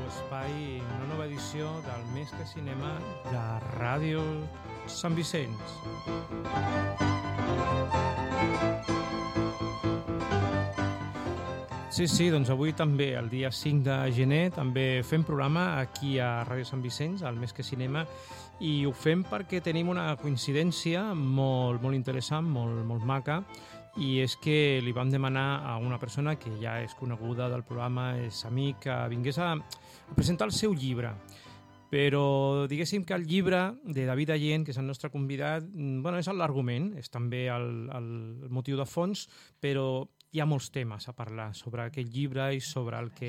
espai, una nova edició del Més que Cinema de Ràdio Sant Vicenç. Sí, doncs avui també, el dia 5 de gener, també fem programa aquí a Ràdio Sant Vicenç, al Més que Cinema, i ho fem perquè tenim una coincidència molt interessant, molt maca, i és que li vam demanar a una persona que ja és coneguda del programa, és amic, que vingués a presentar el seu llibre. Però diguéssim que el llibre de David Allén, que és el nostre convidat, és l'argument, és també el motiu de fons, però hi ha molts temes a parlar sobre aquest llibre i sobre el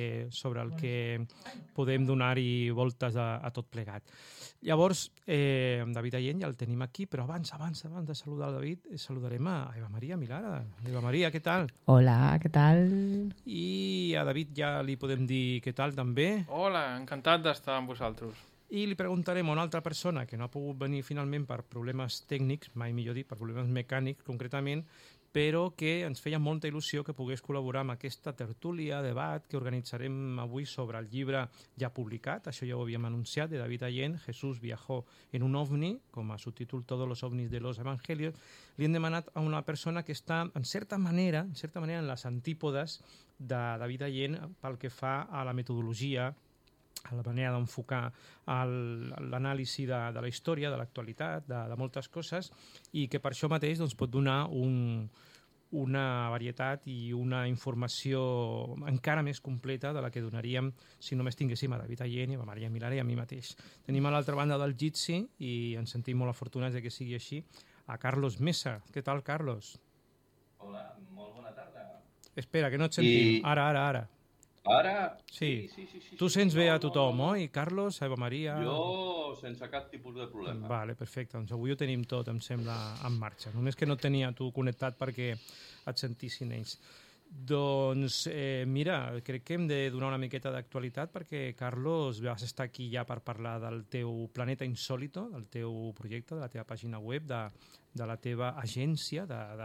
que podem donar-hi voltes a tot plegat. Llavors, David Allén ja el tenim aquí, però abans de saludar el David, saludarem a Eva Maria Milara. Eva Maria, què tal? Hola, què tal? I a David ja li podem dir què tal també. Hola, encantat d'estar amb vosaltres. I li preguntarem a una altra persona que no ha pogut venir finalment per problemes tècnics, mai millor dit, per problemes mecànics concretament, però que ens feia molta il·lusió que pogués col·laborar amb aquesta tertúlia, debat que organitzarem avui sobre el llibre ja publicat, això ja ho havíem anunciat, de David Allén, Jesús viajó en un ovni, com a subtítol Todos los ovnis de los evangelios. Li hem demanat a una persona que està, en certa manera, en les antípodes de David Allén pel que fa a la metodologia, a la manera d'enfocar l'anàlisi de la història, de l'actualitat, de moltes coses, i que per això mateix pot donar una varietat i una informació encara més completa de la que donaríem si només tinguéssim a David Allén, a Maria Milara i a mi mateix. Tenim a l'altra banda del Jitsi, i ens sentim molt afortunats que sigui així, a Carlos Mesa. Què tal, Carlos? Hola, molt bona tarda. Espera, que no et sentim. Ara. Ara? Sí. Tu sents bé a tothom, oi? Carlos, Eva Maria... Jo sense cap tipus de problema. Vale, perfecte. Doncs avui ho tenim tot, em sembla, en marxa. Només que no tenia tu connectat perquè et sentissin ells. Doncs, mira, crec que hem de donar una miqueta d'actualitat perquè, Carlos, vas estar aquí ja per parlar del teu Planeta Insólito, del teu projecte, de la teva pàgina web, de la teva agència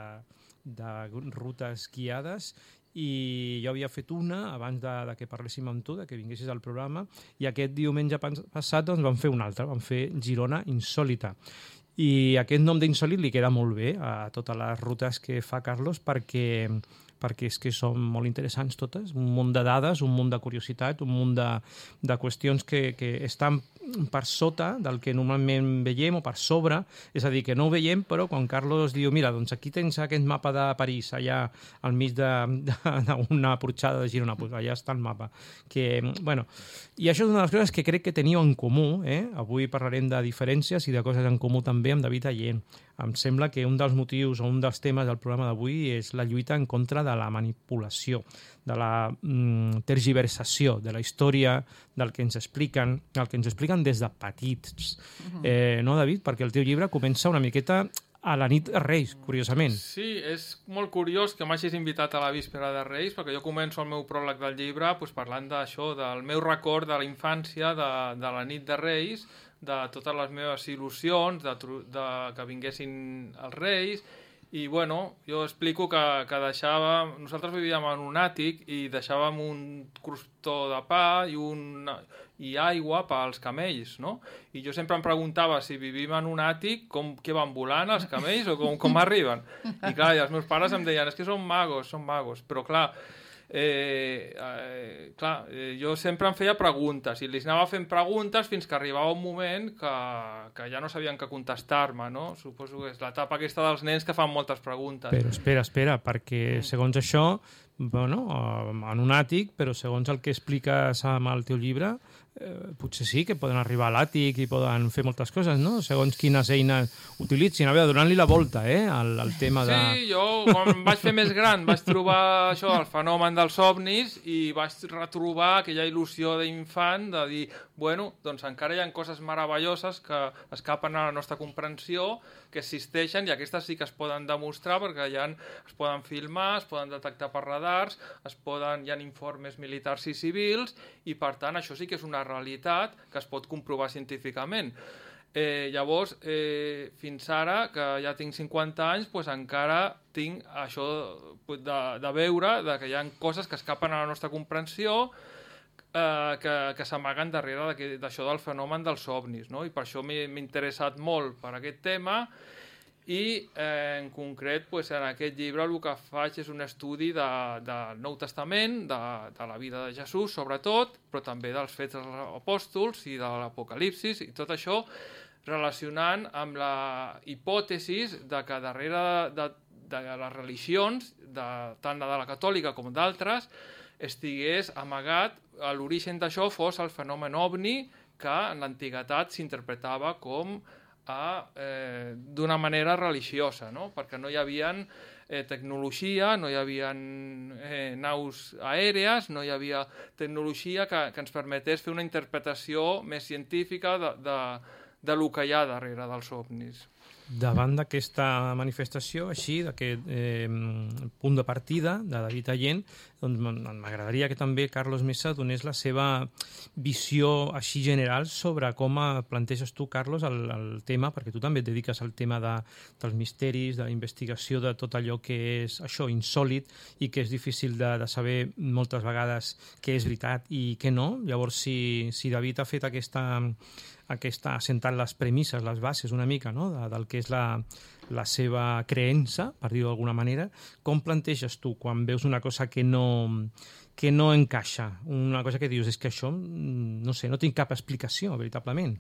de rutes guiades, i jo havia fet una abans de que parléssim amb tu, de que vinguessis al programa, i aquest diumenge passat doncs, vam fer una altra, vam fer Girona Insòlita. I aquest nom d'Insòlit li queda molt bé a totes les rutes que fa Carlos perquè és que són molt interessants totes, un munt de dades, un munt de curiositat, un munt de qüestions que estan per sota del que normalment veiem o per sobre, és a dir, que no ho veiem, però quan Carlos diu, mira, doncs aquí tens aquest mapa de París, allà al mig d'una porxada de Girona, doncs allà està el mapa. I això és una de les coses que crec que teniu en comú, avui parlarem de diferències i de coses en comú també amb David Allén. Em sembla que un dels motius o un dels temes del programa d'avui és la lluita en contra de la manipulació, de la tergiversació de la història, del que ens expliquen des de petits. No, David? Perquè el teu llibre comença una miqueta a la nit de Reis, curiosament. Sí, és molt curiós que m'hagis invitat a la víspera de Reis, perquè jo començo el meu pròleg del llibre parlant d'això, del meu record de la infància, de la nit de Reis, de totes les meves il·lusions, que vinguessin els Reis, i jo explico que nosaltres vivíem en un àtic i deixàvem un crostó de pa i aigua pels camells, no? I jo sempre em preguntava si vivim en un àtic, què van volant els camells o com arriben? I clar, els meus pares em deien, és que són magos, però clar, jo sempre em feia preguntes i els anava fent preguntes fins que arribava un moment que ja no sabien què contestar-me, no? Suposo que és l'etapa aquesta dels nens que fan moltes preguntes. Però espera, perquè segons això, en un àtic, però segons el que expliques amb el teu llibre, potser sí que poden arribar a l'àtic i poden fer moltes coses, no? Segons quines eines utilitzin. A veure, donant-li la volta, al tema de... Sí, jo quan em vaig fer més gran vaig trobar això, el fenomen dels ovnis, i vaig retrobar aquella il·lusió d'infant de dir, doncs encara hi ha coses meravelloses que escapen a la nostra comprensió, que existeixen, i aquestes sí que es poden demostrar perquè es poden filmar, es poden detectar per radars, hi ha informes militars i civils, i per tant això sí que és una realitat que es pot comprovar científicament. Llavors, fins ara, que ja tinc 50 anys, encara tinc això de veure que hi ha coses que escapen a la nostra comprensió, que s'amaguen darrere d'això del fenomen dels ovnis, no? I per això m'he interessat molt per aquest tema i en concret en aquest llibre el que faig és un estudi del Nou Testament, de la vida de Jesús sobretot, però també dels Fets dels Apòstols i de l'Apocalipsis i tot això relacionant amb la hipòtesis de que darrere de les religions, tant de la catòlica com d'altres, estigués amagat, l'origen d'això fos el fenomen ovni que en l'antiguitat s'interpretava com d'una manera religiosa, no? Perquè no hi havia tecnologia, no hi havia naus aèries, no hi havia tecnologia que ens permetés fer una interpretació més científica de lo que hi ha darrere dels ovnis. Davant d'aquesta manifestació, així, d'aquest punt de partida de David Allén, doncs m'agradaria que també Carlos Mesa donés la seva visió així general sobre com planteges tu, Carlos, el tema, perquè tu també et dediques al tema dels misteris, de la investigació de tot allò que és això insòlit i que és difícil de saber moltes vegades què és veritat i què no. Llavors, si David ha fet ha assentat les premisses, les bases una mica, no? del que és la seva creença, per dir-ho d'alguna manera, com planteges tu quan veus una cosa que no encaixa, una cosa que dius és que això, no sé, no tinc cap explicació, veritablement,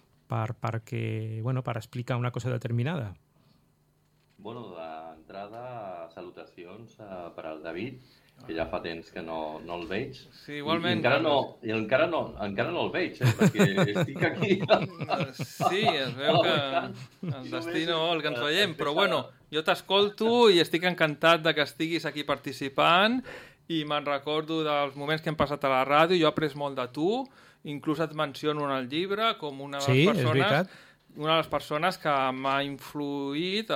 per explicar una cosa determinada? Bueno, d'entrada, salutacions per al David, que ja fa temps que no el veig. Sí, igualment. I encara no el veig, perquè estic aquí. Sí, es veu que el destí no vol que ens veiem, però bueno, jo t'escolto i estic encantat de que estiguis aquí participant i me'n recordo dels moments que hem passat a la ràdio, jo he après molt de tu, inclús et menciono en el llibre com una de les persones... Sí, és veritat. Una de les persones que m'ha influït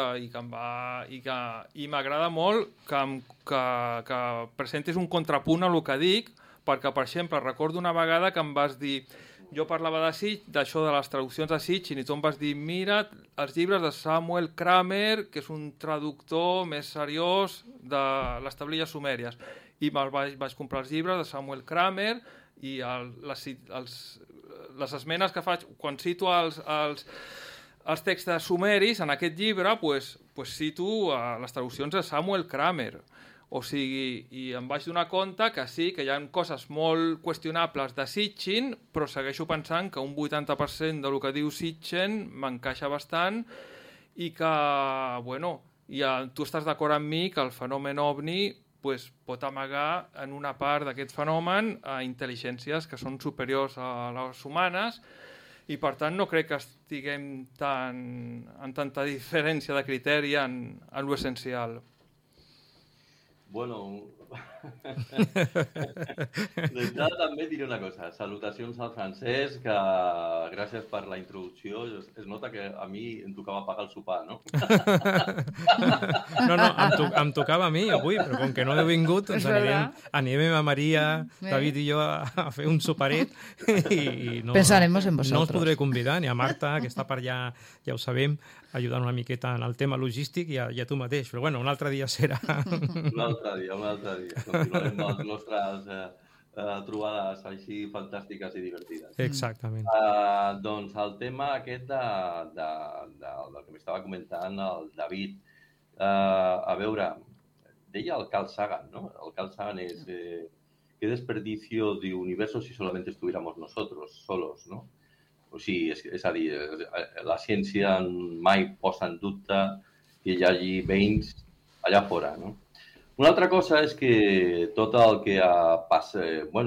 i m'agrada molt que presentis un contrapunt a el que dic, perquè, per exemple, recordo una vegada que em vas dir, jo parlava d'això de les traduccions de Sitchin, i tu em vas dir, mira els llibres de Samuel Kramer, que és un traductor més seriós de les tablilles sumèries, i vaig comprar els llibres de Samuel Kramer i les esmenes que faig quan cito els textos sumeris en aquest llibre, cito les traduccions de Samuel Kramer. O sigui, i em vaig donar compte que sí, que hi ha coses molt qüestionables de Sitchin, però segueixo pensant que un 80% del que diu Sitchin m'encaixa bastant i que, bueno, tu estàs d'acord amb mi que el fenomen ovni pot amagar en una part d'aquest fenomen a intel·ligències que són superiors a les humanes i, per tant, no crec que estiguem en tanta diferència de criteri en l'essencial. Bueno, d'entrada també diré una cosa. Salutacions al Francesc, que gràcies per la introducció. Es nota que a mi em tocava pagar el sopar, no? No, em tocava a mi avui, però com que no he vingut, doncs anirem a Maria, David i jo a fer un soparet i pensaremos en vosaltres. No us podré convidar, ni a Marta, que està per allà, ja ho sabem, ajudant una miqueta en el tema logístic i a tu mateix. Però bueno, un altre dia serà. Un altre dia. Continuarem amb les nostres trobades així fantàstiques i divertides. Exactament. Doncs el tema aquest del que m'estava comentant el David, a veure, deia el Carl Sagan, ¿no? El Carl Sagan és qué desperdicio de universo si solamente estuviéramos nosotros solos, ¿no? O sigui, és a dir, la ciència mai posa en dubte que hi hagi veïns allà fora, no? Una altra cosa és que tot el que passa,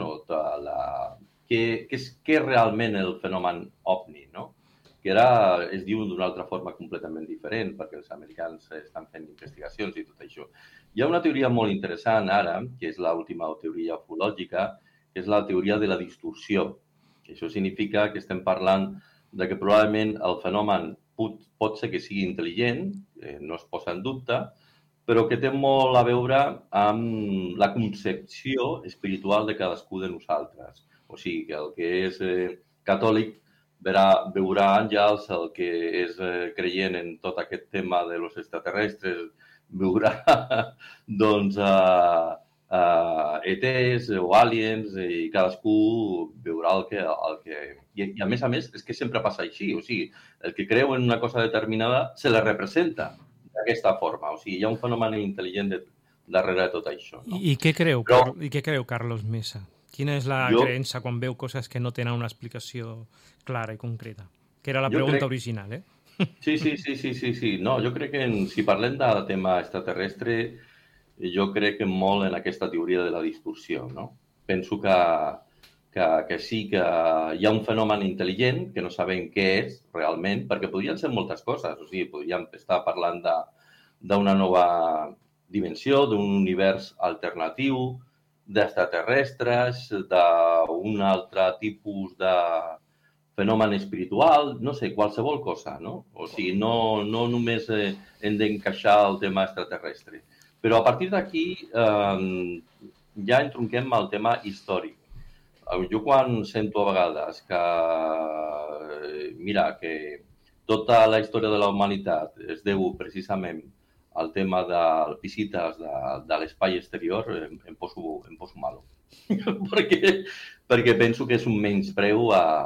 què és realment el fenomen ovni, no? Que ara es diu d'una altra forma completament diferent, perquè els americans estan fent investigacions i tot això. Hi ha una teoria molt interessant ara, que és l'última teoria ufològica, que és la teoria de la distorsió. Això significa que estem parlant de que probablement el fenomen pot ser que sigui intel·ligent, no es posa en dubte, però que té molt a veure amb la concepció espiritual de cadascú de nosaltres. O sigui, que el que és catòlic veurà àngels, el que és creient en tot aquest tema de los extraterrestres veurà doncs ETs o aliens, i cadascú veurà el que... I a més, és que sempre passa així. O sigui, el que creu en una cosa determinada se la representa d'aquesta forma. O sigui, hi ha un fenomen intel·ligent darrere de tot això. No? I què creu Carlos Mesa? Quina és la creença quan veu coses que no tenen una explicació clara i concreta? Que era la pregunta original, eh? Sí. No, jo crec que si parlem del tema extraterrestre, jo crec que molt en aquesta teoria de la distorsió, no? Penso que sí que hi ha un fenomen intel·ligent que no sabem què és realment, perquè podrien ser moltes coses. O sigui, podríem estar parlant d'una nova dimensió, d'un univers alternatiu, d'extraterrestres, d'un altre tipus de fenomen espiritual, no sé, qualsevol cosa, no? O sigui, no només hem d'encaixar el tema extraterrestre. Però a partir d'aquí ja entronquem el tema històric. Jo quan sento a vegades que, mira, que tota la història de la humanitat es deu precisament al tema de visites de l'espai exterior, em poso malo. perquè penso que és un menyspreu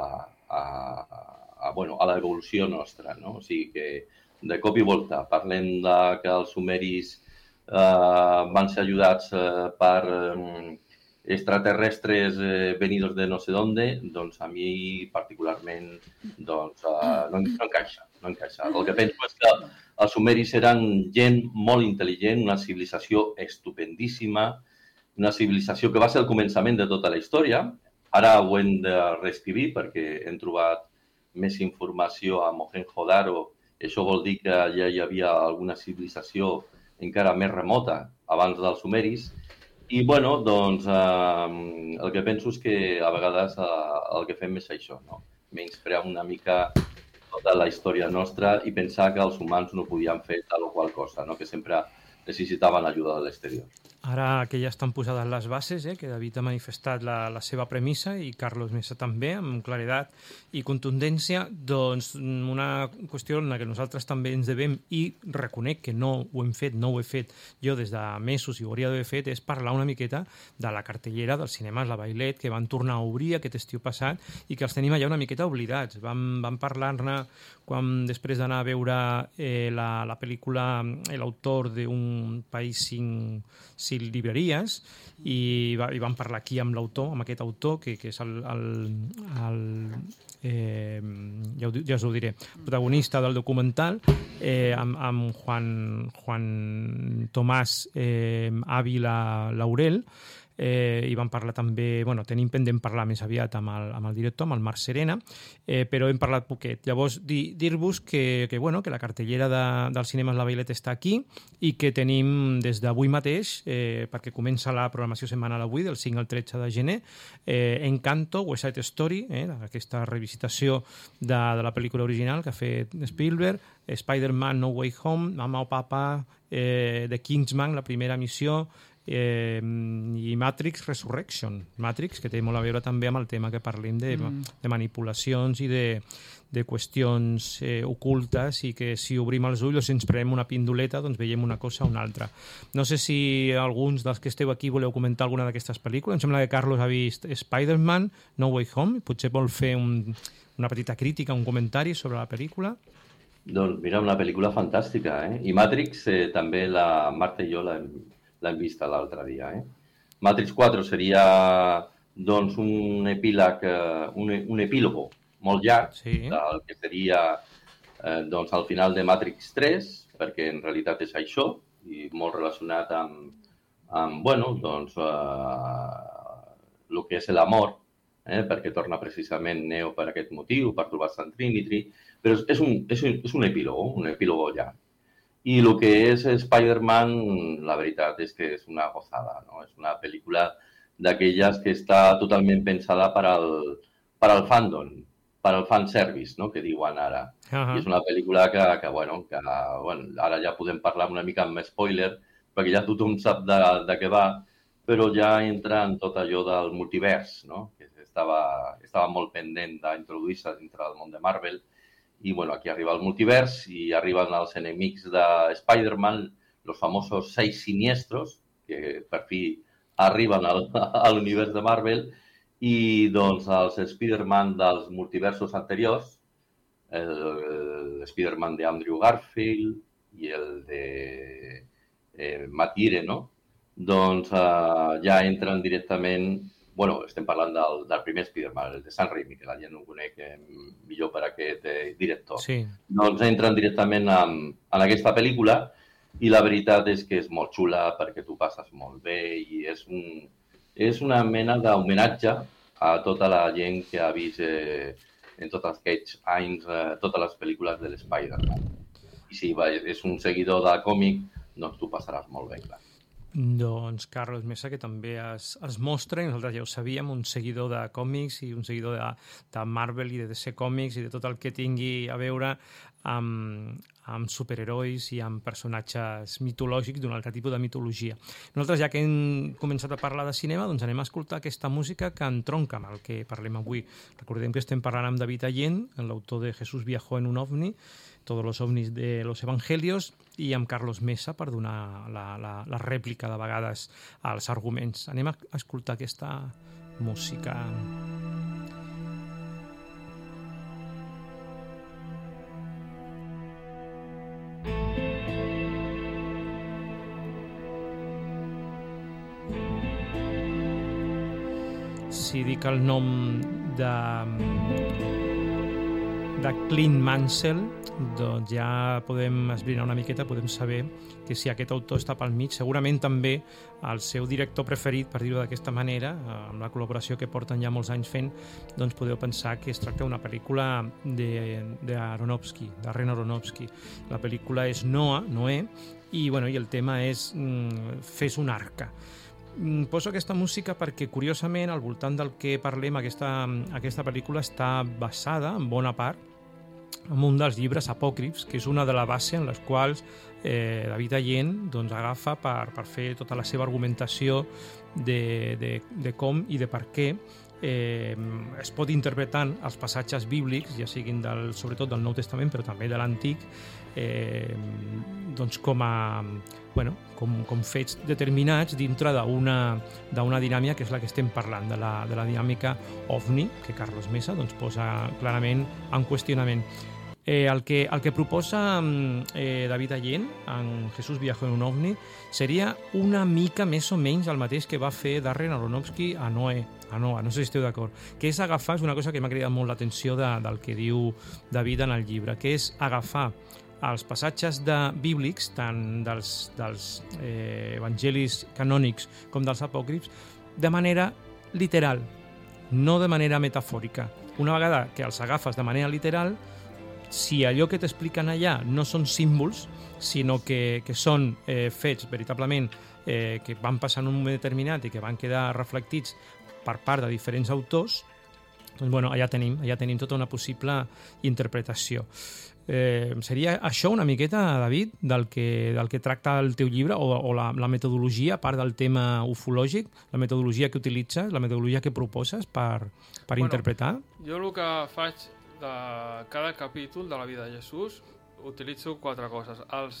a l'evolució nostra, no? O sigui que de cop i volta parlem que els sumeris van ser ajudats per extraterrestres venidos de no sé dónde, doncs a mi particularment no encaixa. El que penso és que els sumeris eren gent molt intel·ligent, una civilització estupendíssima, una civilització que va ser el començament de tota la història. Ara ho hem de reescriure perquè hem trobat més informació a Mohenjo-Daro. Això vol dir que ja hi havia alguna civilització encara més remota abans dels sumeris. I, bueno, doncs, el que penso és que a vegades el que fem és això, no? Menysprear una mica tota la història nostra i pensar que els humans no podien fer tal o qual cosa, no? Que sempre necessitaven ajuda de l'exterior. Ara que ja estan posades les bases, que David ha manifestat la seva premissa i Carlos Mesa també, amb claredat i contundència, doncs una qüestió en la que nosaltres també ens devem i reconec que no ho he fet jo des de mesos i ho hauria d'haver fet, és parlar una miqueta de la cartellera dels cinemes La Vailet, que van tornar a obrir aquest estiu passat i que els tenim allà una miqueta oblidats. Vam parlar-ne després d'anar a veure la pel·lícula L'autor d'un país sin llibreries i vam parlar aquí amb l'autor, amb aquest autor que és ja us ho diré, protagonista del documental, amb Juan Tomàs Ávila Laurel, i vam parlar també, tenim pendent parlar més aviat amb el director, amb el Marc Serena, però hem parlat poquet. Llavors, dir-vos que la cartellera dels cinemes La Vailet està aquí i que tenim des d'avui mateix, perquè comença la programació setmanal avui, del 5 al 13 de gener, Encanto, West Side Story, aquesta revisitació de la pel·lícula original que ha fet Spielberg, Spider-Man No Way Home, Mama o Papa, The Kingsman, la primera missió, i Matrix Resurrection. Matrix, que té molt a veure també amb el tema que parlem de manipulacions i de qüestions ocultes, i que si obrim els ulls o si ens prenem una pindoleta doncs veiem una cosa o una altra. No sé si alguns dels que esteu aquí voleu comentar alguna d'aquestes pel·lícules. Em sembla que Carlos ha vist Spider-Man No Way Home. Potser vol fer una petita crítica, un comentari sobre la pel·lícula. Doncs mira, una pel·lícula fantàstica, I Matrix també la Marta i jo l'hem vista l'altre dia. Matrix 4 seria doncs, un epílogo molt llarg, del que seria doncs, al final de Matrix 3, perquè en realitat és això, i molt relacionat amb doncs, el que és l'amor, perquè torna precisament Neo per aquest motiu, per trobar-se en Trinity, però és un epílogo llarg. I el que és Spider-Man, la veritat és que és una gozada, no? És una pel·lícula d'aquelles que està totalment pensada per al fandom, per al fanservice, no? Que diuen ara. I és una pel·lícula que ara ja podem parlar una mica amb spoiler, perquè ja tothom sap de què va, però ja entra en tot allò del multivers, no? Que estava molt pendent d'introduir-se dintre del món de Marvel. I aquí arriba el multivers i arriben els enemics de Spider-Man, els famosos 6 siniestros, que per fi arriben a l'univers de Marvel i doncs els Spider-Man dels multiversos anteriors, el Spider-Man de Andrew Garfield i el de Matt Ire, no? Doncs ja entren directament. Bueno, estem parlant del primer Spider-Man, el de Sam Raimi, que la gent ho conec millor per aquest director. Sí. Doncs entren directament en aquesta pel·lícula i la veritat és que és molt xula perquè tu passes molt bé i és una mena d'homenatge a tota la gent que ha vist en tots aquests anys totes les pel·lícules de l'Spider-Man. I si és un seguidor de còmic, doncs tu passaràs molt bé, clar. Doncs Carlos Mesa, que també es mostra, i nosaltres ja ho sabíem, un seguidor de còmics i un seguidor de Marvel i de DC Comics i de tot el que tingui a veure amb superherois i amb personatges mitològics d'un altre tipus de mitologia. Nosaltres, ja que hem començat a parlar de cinema, doncs anem a escoltar aquesta música que entronca amb el que parlem avui. Recordem que estem parlant amb David Allén, l'autor de Jesús viajó en un ovni, Todos los ovnis de los evangelios, i amb Carlos Mesa per donar la rèplica de vegades als arguments. Anem a escoltar aquesta música. Si dic el nom de Clint Mansell, doncs ja podem esbrinar una miqueta, podem saber que si aquest autor està pel mig, segurament també el seu director preferit, per dir-ho d'aquesta manera, amb la col·laboració que porten ja molts anys fent, doncs podeu pensar que es tracta d'una pel·lícula d'Aronofsky, Darren Aronofsky. La pel·lícula és Noé, i el tema és Fes un arca. Poso aquesta música perquè, curiosament, al voltant del que parlem, aquesta pel·lícula està basada, en bona part, en un dels llibres apòcrifs, que és una de la base en les quals David Allén doncs, agafa per fer tota la seva argumentació de com i de per què es pot interpretar els passatges bíblics, ja siguin sobretot del Nou Testament, però també de l'Antic, doncs com fets determinats dintre d'una dinàmica que és la que estem parlant, de la dinàmica ovni, que Carlos Mesa doncs, posa clarament en qüestionament. El que proposa David Allén en Jesús viajó en un ovni seria una mica més o menys el mateix que va fer Darren Aronofsky a Noé, no sé si esteu d'acord, que és agafar, és una cosa que m'ha cridat molt l'atenció del que diu David en el llibre, que és agafar els passatges bíblics, tant dels evangelis canònics com dels apòcrifs, de manera literal, no de manera metafòrica. Una vegada que els agafes de manera literal, si allò que t'expliquen allà no són símbols, sinó que són fets veritablement que van passar en un moment determinat i que van quedar reflectits per part de diferents autors, doncs allà tenim tota una possible interpretació. Seria això una miqueta, David, del que tracta el teu llibre o la metodologia, a part del tema ufològic, la metodologia que utilitzes, la metodologia que proposes per interpretar? Jo el que faig de cada capítol de la vida de Jesús utilitzo 4 coses.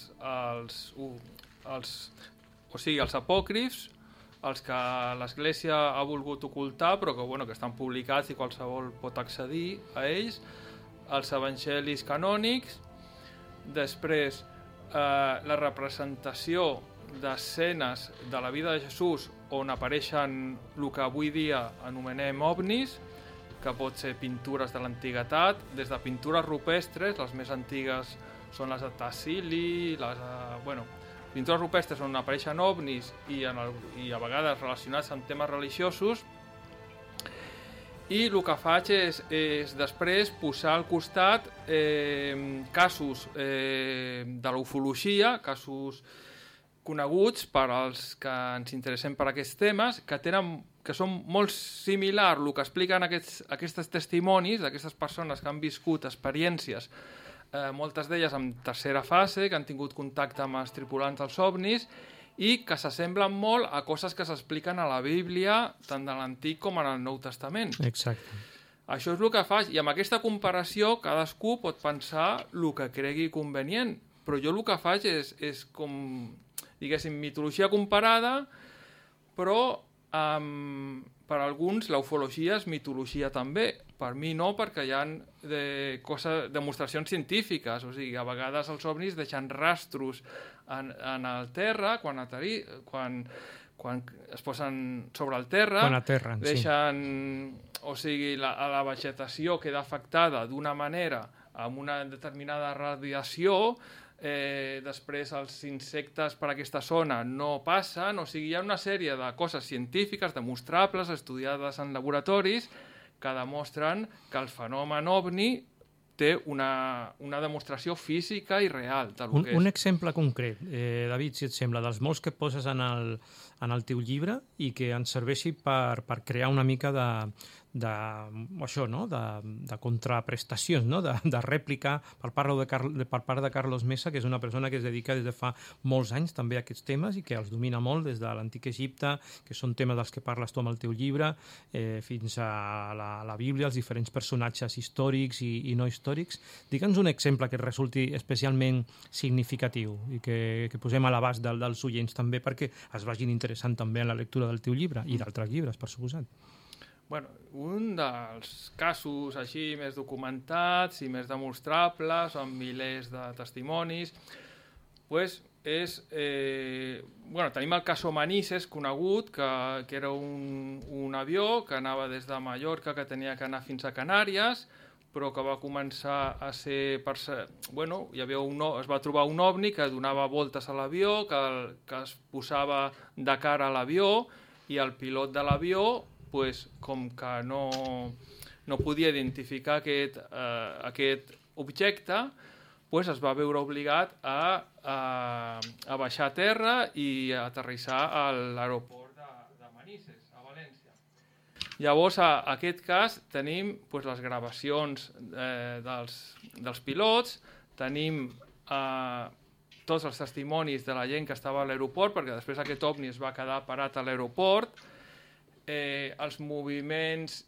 Els apòcrifs, els que l'Església ha volgut ocultar però que estan publicats i qualsevol pot accedir a ells, els evangelis canònics, després la representació d'escenes de la vida de Jesús on apareixen el que avui dia anomenem ovnis, que pot ser pintures de l'antiguitat, des de pintures rupestres, les més antigues són les de Tassili, pintures rupestres on apareixen ovnis i a vegades relacionats amb temes religiosos, i el que faig és després posar al costat casos de l'ufologia, casos coneguts per als que ens interessem per aquests temes, que són molt similars el que expliquen aquests testimonis d'aquestes persones que han viscut experiències, moltes d'elles en tercera fase, que han tingut contacte amb els tripulants dels ovnis i que s'assemblen molt a coses que s'expliquen a la Bíblia, tant de l'Antic com en el Nou Testament. Exacte. Això és el que faig, i amb aquesta comparació cadascú pot pensar el que cregui convenient, però jo el que faig és com, diguéssim, mitologia comparada, però per alguns la ufologia és mitologia també. Per mi no, perquè hi ha demostracions científiques. O sigui, a vegades els ovnis deixen rastros en el terra, quan es posen sobre el terra, quan aterren, deixen, o sigui, la vegetació queda afectada d'una manera amb una determinada radiació, després els insectes per aquesta zona no passen, o sigui, hi ha una sèrie de coses científiques demostrables, estudiades en laboratoris, que demostren que el fenomen ovni té una demostració física i real del que és. Un exemple concret, David, si et sembla, dels molts que poses en el teu llibre i que ens serveixi per crear una mica això, no? de contraprestacions, no? de rèplica per part de Carlos Mesa, que és una persona que es dedica des de fa molts anys també a aquests temes i que els domina molt des de l'antic Egipte, que són temes dels que parles tu amb el teu llibre, fins a la Bíblia, els diferents personatges històrics i no històrics. Digue'ns un exemple que resulti especialment significatiu i que posem a l'abast dels oients també perquè es vagin interessant també en la lectura del teu llibre i d'altres llibres, per suposat. Bueno, un dels casos així més documentats i més demostrables, amb milers de testimonis, pues és... tenim el caso Manises, conegut, que era un avió que anava des de Mallorca, que tenia que anar fins a Canàries, però que va començar a ser... es va trobar un ovni que donava voltes a l'avió, que es posava de cara a l'avió, i el pilot de l'avió, com que no podia identificar aquest objecte, es va veure obligat a baixar a terra i a aterrissar a l'aeroport de Manises, a València. Llavors, a aquest cas, tenim les gravacions dels pilots, tenim tots els testimonis de la gent que estava a l'aeroport, perquè després aquest ovni es va quedar parat a l'aeroport, els moviments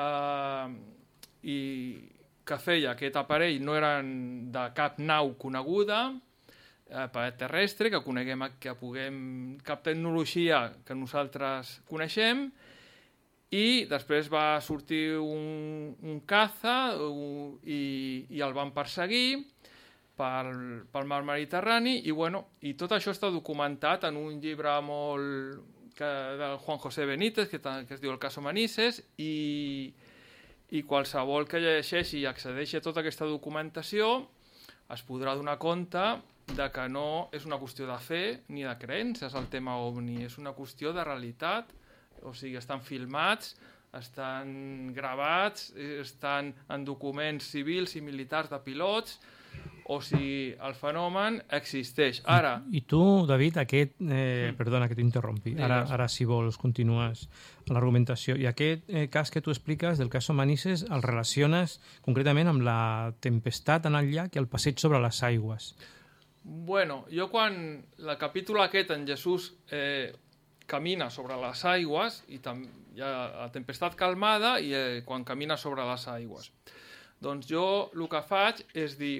que feia aquest aparell no eren de cap nau coneguda, terrestre, cap tecnologia que nosaltres coneixem, i després va sortir un caza i el van perseguir pel mar Mediterrani, i tot això està documentat en un llibre molt... del Juan José Benítez, que es diu El caso Manises, i qualsevol que llegeixi i accedeixi a tota aquesta documentació es podrà donar compte de que no és una qüestió de fe ni de creences el tema ovni, és una qüestió de realitat, o sigui, estan filmats, estan gravats, estan en documents civils i militars de pilots, o sigui, el fenomen existeix. Ara... I tu, David, perdona que t'interrompi, ara si vols continues l'argumentació, i aquest cas que tu expliques del cas Manises el relaciones concretament amb la tempestat en el llac i el passeig sobre les aigües. Bueno, jo quan el capítol aquest en Jesús camina sobre les aigües, i hi ha la tempestat calmada i quan camina sobre les aigües. Doncs jo el que faig és dir,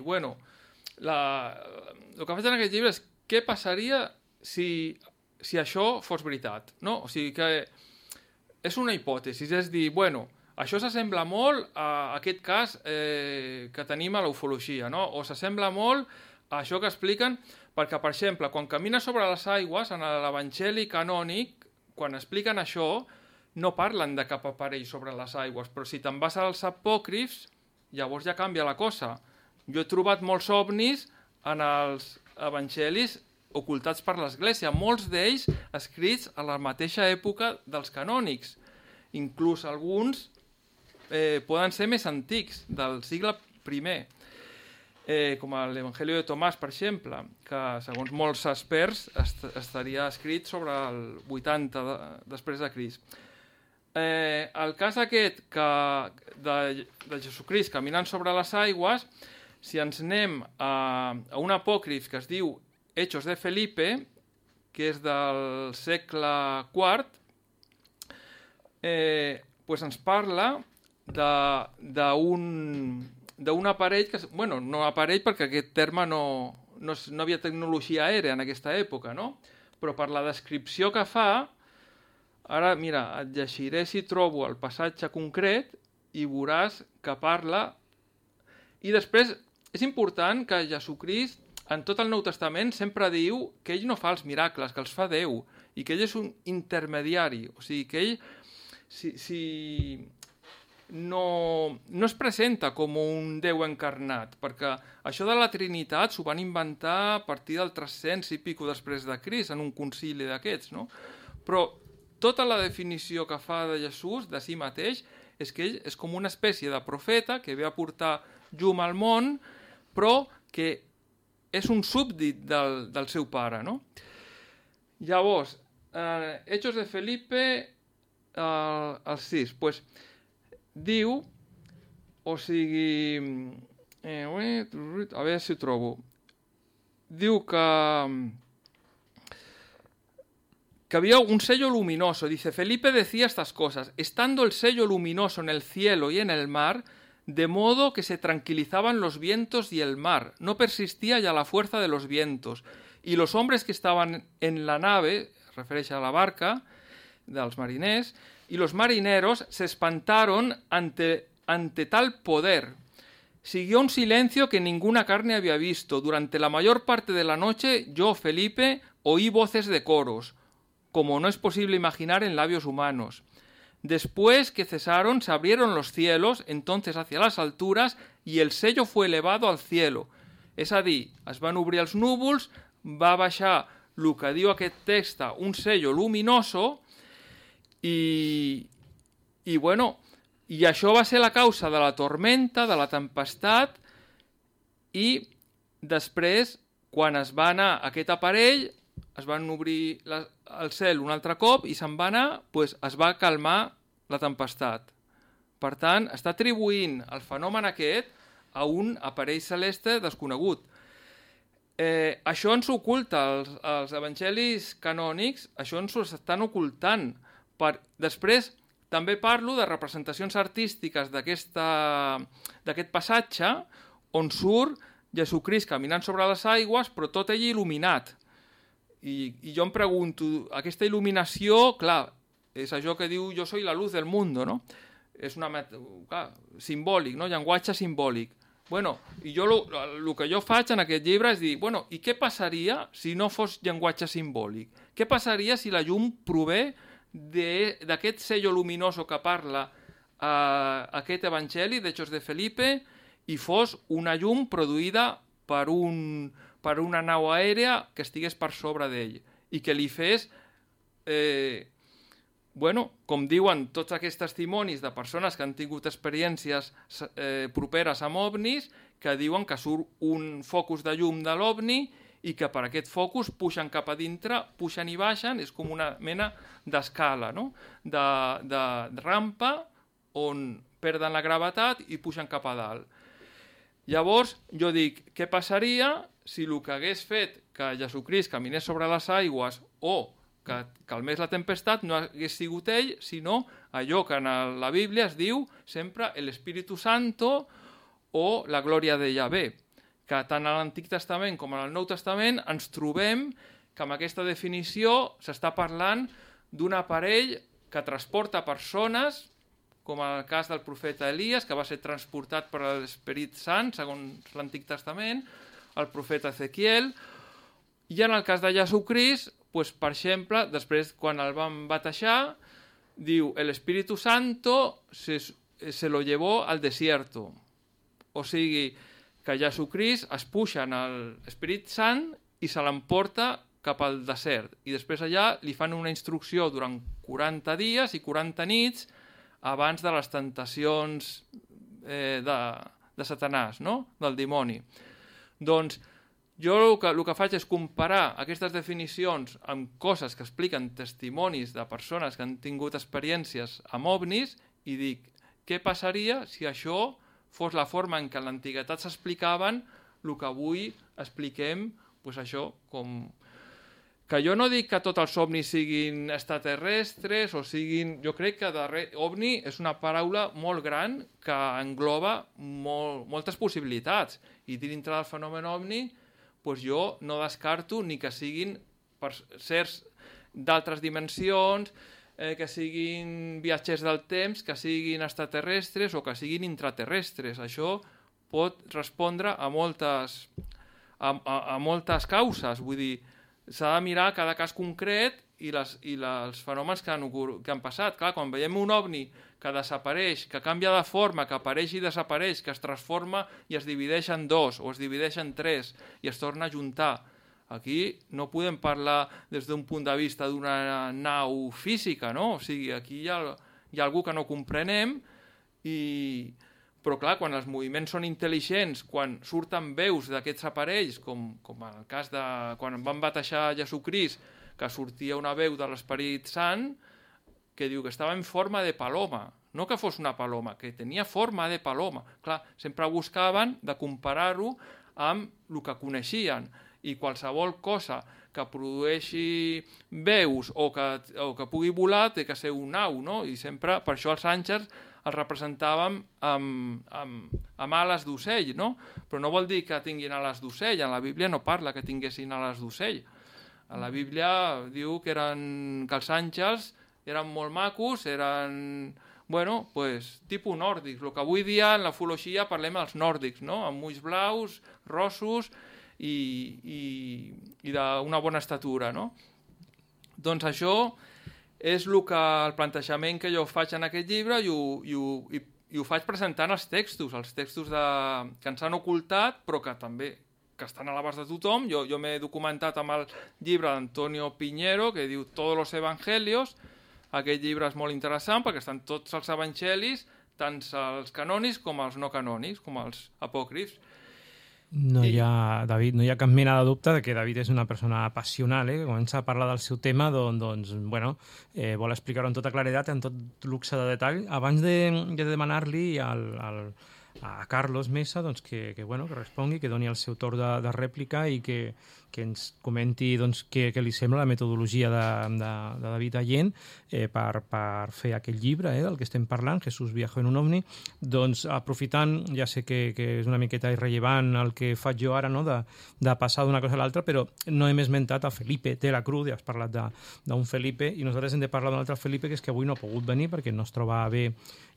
el que faig en aquest llibre és què passaria si això fos veritat, no? O sigui que és una hipòtesi, és dir, això s'assembla molt a aquest cas que tenim a la ufologia, no? O s'assembla molt a això que expliquen, perquè, per exemple, quan camina sobre les aigües, en l'Evangeli canònic, quan expliquen això, no parlen de cap aparell sobre les aigües, però si te'n vas als apòcrifs, llavors ja canvia la cosa. Jo he trobat molts ovnis en els evangelis ocultats per l'Església, molts d'ells escrits a la mateixa època dels canònics. Inclús alguns poden ser més antics, del segle I, com l'Evangelio de Tomàs, per exemple, que segons molts experts estaria escrit sobre el 80 després de Crist. El cas aquest de Jesucrist caminant sobre les aigües, si ens anem a un apòcrif que es diu Hechos de Felipe, que és del segle IV, ens parla d'un aparell que... no aparell perquè aquest terme no havia tecnologia aèria en aquesta època, no? Però per la descripció que fa, Ara, mira, et llegiré si trobo el passatge concret i veuràs que parla. I després, és important que Jesucrist, en tot el Nou Testament, sempre diu que ell no fa els miracles, que els fa Déu, i que ell és un intermediari. O sigui, que ell no es presenta com un Déu encarnat, perquè això de la Trinitat s'ho van inventar a partir del 300 i pico després de Crist, en un concili d'aquests, no? Però tota la definició que fa de Jesús, de si mateix, és que ell és com una espècie de profeta que ve a portar llum al món, però que és un súbdit del seu pare, no? Llavors, Hechos de Felipe, el 6, pues, diu, o sigui, a veure si ho trobo, diu que había un sello luminoso. Dice, Felipe decía estas cosas, estando el sello luminoso en el cielo y en el mar, de modo que se tranquilizaban los vientos y el mar, no persistía ya la fuerza de los vientos, y los hombres que estaban en la nave, refereix a la barca, dels mariners, y los marineros se espantaron ante tal poder. Siguió un silencio que ninguna carne había visto. Durante la mayor parte de la noche, yo, Felipe, oí voces de coros, como no es posible imaginar en labios humanos. Después que cesaron, se abrieron los cielos, entonces hacia las alturas, y el sello fue elevado al cielo. És a dir, es van obrir els núvols, va baixar el que diu aquest text, un sello luminoso, i això va ser la causa de la tormenta, de la tempestat, i després, quan es va anar aquest aparell, es van obrir el cel un altre cop i se'n va anar, doncs es va calmar la tempestat. Per tant, està atribuint el fenomen aquest a un aparell celeste desconegut. Això ens oculta, els evangelis canònics, això ens ho estan ocultant. Després, també parlo de representacions artístiques d'aquest passatge on surt Jesucrist caminant sobre les aigües, però tot ell il·luminat. I jo em pregunto, aquesta il·luminació, clar, és això que diu jo soy la luz del mundo, no? És simbòlic, no? Llenguatge simbòlic. Bueno, i jo el que jo faig en aquest llibre és dir, bueno, i què passaria si no fos llenguatge simbòlic? Què passaria si la llum prové d'aquest sello luminoso que parla aquest evangeli d'Hechos de Felipe i fos una llum produïda per una nau aèria que estigués per sobre d'ell i que li fes, com diuen tots aquests testimonis de persones que han tingut experiències properes amb ovnis, que diuen que surt un focus de llum de l'ovni i que per aquest focus puixen cap a dintre, puixen i baixen, és com una mena d'escala, no? de rampa on perden la gravetat i puixen cap a dalt. Llavors, jo dic, què passaria si el que hagués fet que Jesucrist caminés sobre les aigües o que calmés la tempestat no hagués sigut ell, sinó allò que en la Bíblia es diu sempre l'Espíritu Santo o la glòria de Yahvé, que tant a l'Antic Testament com al Nou Testament ens trobem que amb aquesta definició s'està parlant d'un aparell que transporta persones, com en el cas del profeta Elies, que va ser transportat per l'Esperit Sant, segons l'Antic Testament, el profeta Ezequiel, i en el cas de Jesucrist, per exemple, després, quan el van batejar, diu, el Espíritu Santo se lo llevó al desierto. O sigui, que Jesucrist es puja en l'Esperit Sant i se l'emporta cap al desert. I després allà li fan una instrucció durant 40 dies i 40 nits abans de les tentacions de Satanàs, no? Del dimoni. Doncs jo el que faig és comparar aquestes definicions amb coses que expliquen testimonis de persones que han tingut experiències amb ovnis i dic, què passaria si això fos la forma en què en l'antiguitat s'explicaven el que avui expliquem, doncs això, com... Que jo no dic que tots els ovnis siguin extraterrestres o siguin... Jo crec que ovni és una paraula molt gran que engloba moltes possibilitats. I dintre del fenomen ovni, doncs jo no descarto ni que siguin certs d'altres dimensions, que siguin viatgers del temps, que siguin extraterrestres o que siguin intraterrestres. Això pot respondre a moltes causes. Vull dir, s'ha de mirar cada cas concret i els fenòmens que han passat. Clar, quan veiem un ovni que desapareix, que canvia de forma, que apareix i desapareix, que es transforma i es divideix en dos o es divideix en tres i es torna a juntar, aquí no podem parlar des d'un punt de vista d'una nau física, no? O sigui, aquí hi ha algú que no comprenem però clar, quan els moviments són intel·ligents, quan surten veus d'aquests aparells, com en el cas de quan van batejar Jesucrist, que sortia una veu de l'Esperit Sant, que diu que estava en forma de paloma, no que fos una paloma, que tenia forma de paloma. Clar, sempre buscaven de comparar-ho amb el que coneixien, i qualsevol cosa que produeixi veus o que pugui volar té que ser un au, no? I sempre, per això els àngels els representàvem amb ales d'ocell, no? Però no vol dir que tinguin ales d'ocell, en la Bíblia no parla que tinguessin ales d'ocell. A la Bíblia diu que els àngels eren molt macos, eren, tipus nòrdics. El que avui dia en la ufologia parlem dels nòrdics, no? Amb ulls blaus, rossos i d'una bona estatura, no? Doncs això és el plantejament que jo faig en aquest llibre i ho faig presentant els textos que ens han ocultat, però que també que estan a l'abast de tothom. Jo m'he documentat amb el llibre d'Antonio Piñero, que diu Todos los Evangelios. Aquest llibre és molt interessant perquè estan tots els evangelis, tant els canònics com els no canònics, com els apòcrifs. David, no hi ha cap mena de dubte de que David és una persona apassional, que comença a parlar del seu tema, vol explicar-ho amb tota claredat, amb tot luxe de detall. Abans de demanar-li a Carlos Mesa que respongui, que doni el seu torn de rèplica i que ens comenti què li sembla la metodologia de David Allén per fer aquest llibre del que estem parlant, Jesús viajó en un ovni. Doncs aprofitant, ja sé que és una miqueta irrellevant el que faig jo ara, no? de passar d'una cosa a l'altra, però no hem esmentat a Felipe de la Cruz, ja has parlat d'un Felipe, i nosaltres hem de parlar d'un altre Felipe que és que avui no ha pogut venir perquè no es troba bé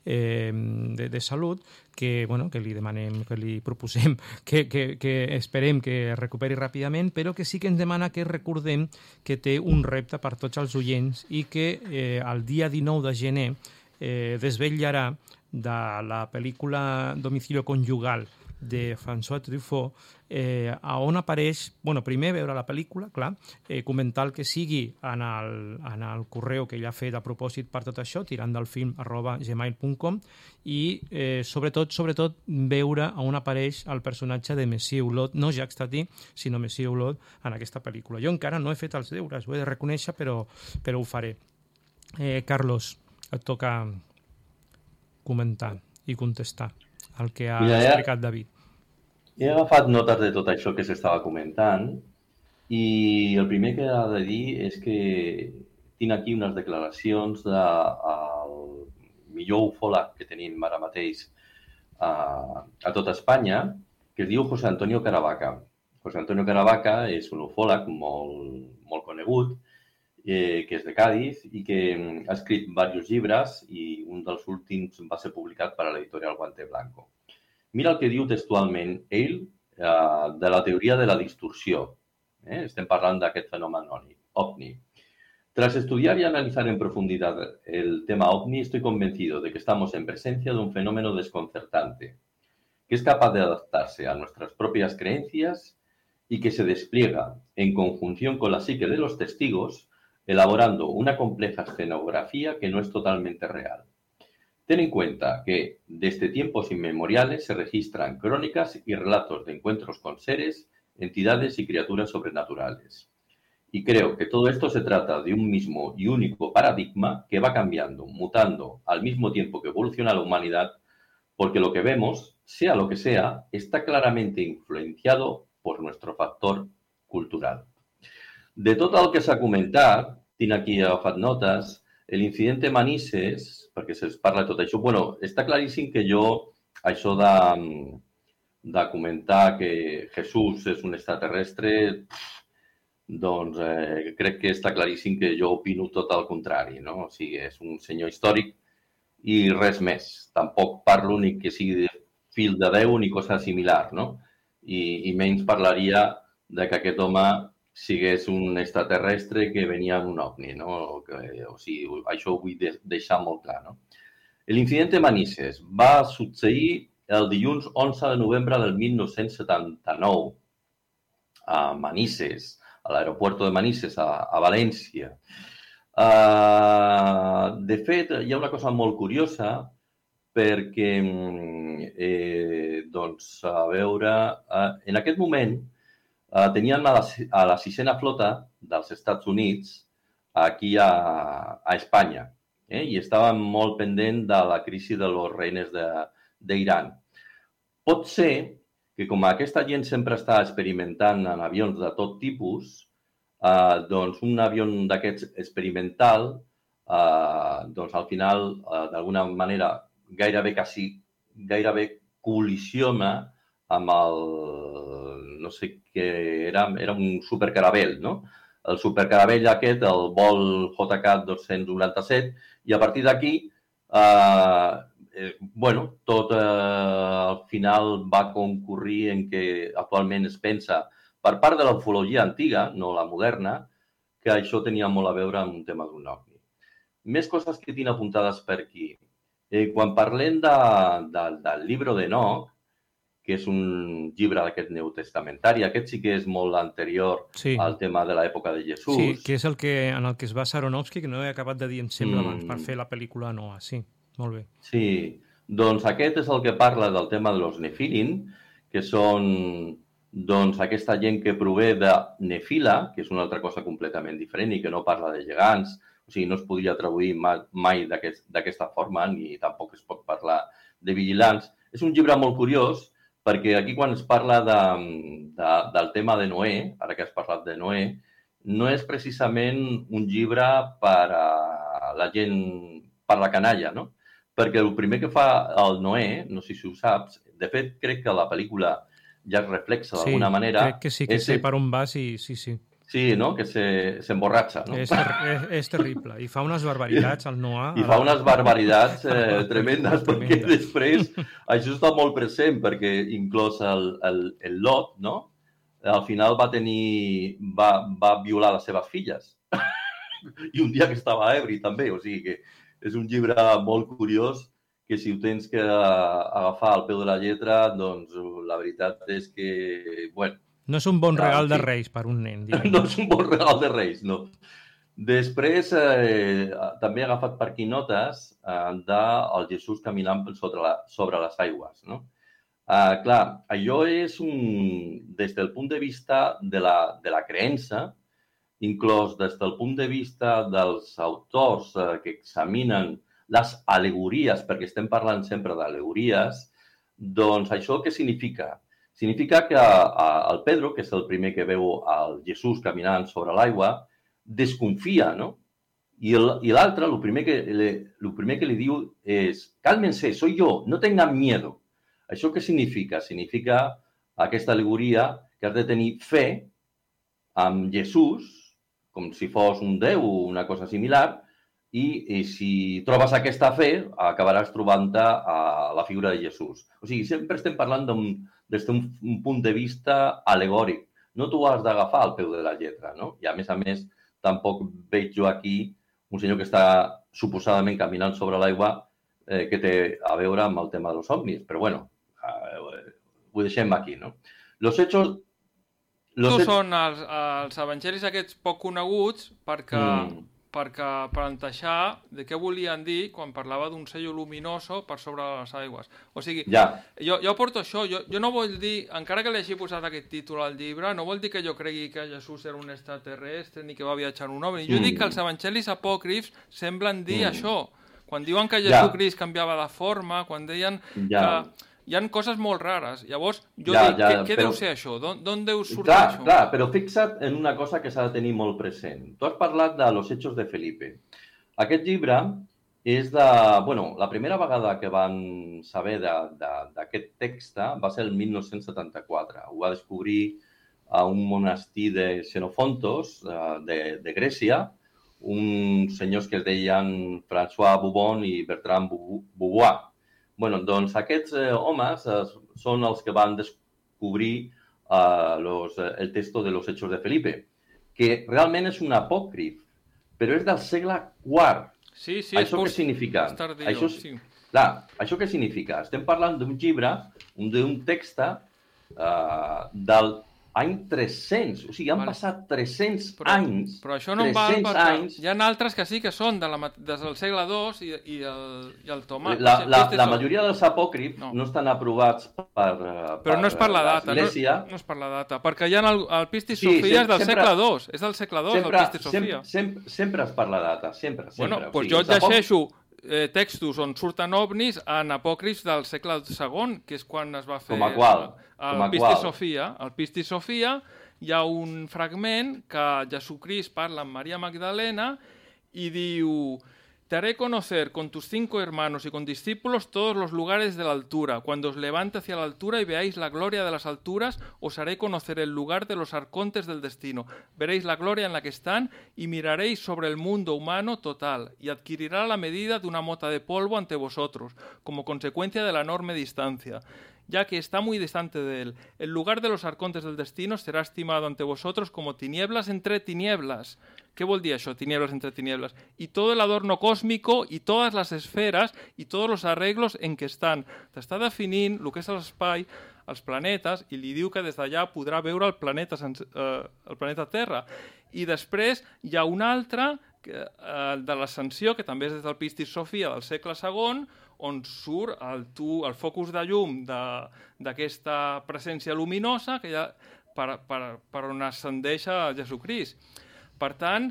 de salut, que li demanem, que li proposem que esperem que es recuperi ràpidament, però que sí que ens demana que recordem que té un repte per tots els oients i que el dia 19 de gener desvetllarà de la pel·lícula Domicilio Conjugal de François Truffaut, on apareix, primer veure la pel·lícula, clar, comentar el que sigui en el correu que ell ha fet a propòsit per tot això, tiranddelfilm@gmail.com, i sobretot veure on apareix el personatge de Monsieur Hulot, no Jacques Tati, sinó Monsieur Hulot en aquesta pel·lícula. Jo encara no he fet els deures, ho he de reconèixer, però ho faré. Carlos, et toca comentar i contestar el que ha explicat David. He agafat notes de tot això que s'estava comentant i el primer que he de dir és que tinc aquí unes declaracions del millor ufòleg que tenim ara mateix a tot Espanya, que es diu José Antonio Caravaca. José Antonio Caravaca és un ufòleg molt conegut, que és de Cádiz i que ha escrit diversos llibres i un dels últims va ser publicat per a l'editorial Guante Blanco. Mira el que diu textualment ell de la teoria de la distorsió. Estem parlant d'aquest fenomen ovni. Tras estudiar y analizar en profundidad el tema ovni, estoy convencido de que estamos en presencia de un fenómeno desconcertante, que es capaz de adaptarse a nuestras propias creencias y que se despliega en conjunción con la psique de los testigos, elaborando una compleja escenografía que no es totalmente real. Ten en cuenta que desde tiempos inmemoriales se registran crónicas y relatos de encuentros con seres, entidades y criaturas sobrenaturales. Y creo que todo esto se trata de un mismo y único paradigma que va cambiando, mutando al mismo tiempo que evoluciona la humanidad, porque lo que vemos, sea lo que sea, está claramente influenciado por nuestro factor cultural. De tot el que s'ha comentat, tinc aquí agafat notes, l'incident Manises, perquè se'ls parla de tot això, està claríssim que jo, això de comentar que Jesús és un extraterrestre, doncs crec que està claríssim que jo opino tot el contrari, no? O sigui, és un senyor històric i res més. Tampoc parlo ni que sigui de fill de Déu ni cosa similar, no? I menys parlaria de que aquest home sigués un extraterrestre que venia en un ovni, no? O sigui, això ho vull deixar molt clar, no? L'incident de Manises va succeir el dilluns 11 de novembre del 1979 a Manises, a l'aeroport de Manises, a València. De fet, hi ha una cosa molt curiosa perquè, doncs, a veure, en aquest moment tenien a la sisena flota dels Estats Units aquí a Espanya i estaven molt pendent de la crisi de los rehenes d'Iran. Pot ser que com aquesta gent sempre està experimentant en avions de tot tipus, doncs un avió d'aquests experimental, doncs al final, d'alguna manera, gairebé col·lisiona amb el, no sé què era un supercaravell, no? El supercaravell aquest, el vol JK-297, i a partir d'aquí, tot al final va concurrir en què actualment es pensa, per part de la ufologia antiga, no la moderna, que això tenia molt a veure amb un tema d'un ovni. Més coses que tinc apuntades per aquí. Quan parlem del llibre d'Enoc, que és un llibre d'aquest neotestamentari, aquest sí que és molt anterior al tema de l'època de Jesús. Sí, que és en el que es basa Aronofsky, que no he acabat de dir, em sembla, abans, per fer la pel·lícula Noah. Sí, molt bé. Sí, doncs aquest és el que parla del tema de los Nefilim, que són doncs aquesta gent que prové de Nefila, que és una altra cosa completament diferent i que no parla de gegants, o sigui, no es podria traduir mai d'aquesta forma, ni tampoc es pot parlar de vigilants. És un llibre molt curiós, perquè aquí quan es parla del tema de Noé, ara que has parlat de Noé, no és precisament un llibre per a la gent, per la canalla, no? Perquè el primer que fa el Noé, no sé si ho saps, de fet crec que la pel·lícula ja es reflexa d'alguna manera. Sí, crec que sí, que sé per on vas i sí. Sí, no? Que s'emborratxa, no? És terrible. I fa unes barbaritats, el Noah. I fa unes barbaritats tremendes, perquè després això està molt present, perquè inclòs el Lot, no? Al final va violar les seves filles. I un dia que estava ebri, també. O sigui que és un llibre molt curiós que si ho tens que agafar al peu de la lletra, doncs la veritat és que, bueno... No és un bon regal de Reis per un nen. No és un bon regal de Reis, no. Després, també he agafat per aquí notes del Jesús caminant sobre les aigües, no? Clar, allò és des del punt de vista de la creença, inclòs des del punt de vista dels autors que examinen les al·legories, perquè estem parlant sempre d'al·legories, doncs això què significa? Significa que el Pedro, que és el primer que veu el Jesús caminant sobre l'aigua, desconfia, no? I l'altre, el primer que li diu és «Cálmense, soy yo, no tengan miedo». Això què significa? Significa aquesta al·legoria que has de tenir fe amb Jesús, com si fos un déu o una cosa similar, i si trobes aquesta fe, acabaràs trobant-te a la figura de Jesús. O sigui, sempre estem parlant des d'un punt de vista al·legòric. No t'ho has d'agafar al peu de la lletra, no? I a més, tampoc veig jo aquí un senyor que està suposadament caminant sobre l'aigua que té a veure amb el tema dels ovnis. Però, bueno, ho deixem aquí, no? Són els evangelis aquests poc coneguts perquè plantejar de què volien dir quan parlava d'un sello luminoso per sobre de les aigües. O sigui, jo porto això, jo no vull dir, encara que li hagi posat aquest títol al llibre, no vol dir que jo cregui que Jesús era un extraterrestre ni que va viatjar en un ovni. Jo dic que els evangelis apòcrifs semblen dir això. Quan diuen que Jesucrist canviava de forma, quan deien que... Hi ha coses molt rares. Llavors, jo dic, què deu ser això? D'on deu sortir això? Clar, però fixa't en una cosa que s'ha de tenir molt present. Tu has parlat de Los Hechos de Felipe. Aquest llibre és de... Bueno, la primera vegada que van saber d'aquest text va ser el 1974. Ho va descobrir a un monestir de Xenofontos, de Grècia, uns senyors que es deien François Boubon i Bertrand Beauvoir. Doncs aquests homes són els que van descobrir el texto de los Hechos de Felipe, que realment és un apòcrif, però és del segle IV. Sí, això què significa? Això què significa? Estem parlant d'un llibre, d'un text del any 300, o sigui, han passat 300 anys. Però això no val perquè hi ha altres que sí que són des del segle II i el Tomàs. La majoria dels apòcrifs no estan aprovats per però no és per la data, no és per la data, perquè hi ha el Pistis Sofia és del segle II, és del segle II el Pistis Sofia. Sempre és per la data, sempre. Bueno, doncs jo llegeixo textos on surten ovnis en apòcrifs del segle II, que és quan es va fer el Pistis Sofia. Al Pistis Sofia hi ha un fragment que Jesucrist parla amb Maria Magdalena i diu: te haré conocer con tus 5 hermanos y con discípulos todos los lugares de la altura. Cuando os levante hacia la altura y veáis la gloria de las alturas, os haré conocer el lugar de los arcontes del destino. Veréis la gloria en la que están y miraréis sobre el mundo humano total y adquirirá la medida de una mota de polvo ante vosotros, como consecuencia de la enorme distancia, ya que está muy distante de él. El lugar de los arcontes del destino será estimado ante vosotros como tinieblas entre tinieblas. Què vol dir això, tinieblas entre tinieblas? Y todo el adorno cósmico y todas las esferas y todos los arreglos en què estan. T'està definint el que és l'espai, els planetes, i li diu que des d'allà podrà veure el planeta Terra. I després hi ha un altre, de l'Ascensió, que també és des del Pistis Sofia del segle II, on surt el focus de llum d'aquesta presència luminosa que hi ha per on ascendeix a Jesucrist. Per tant,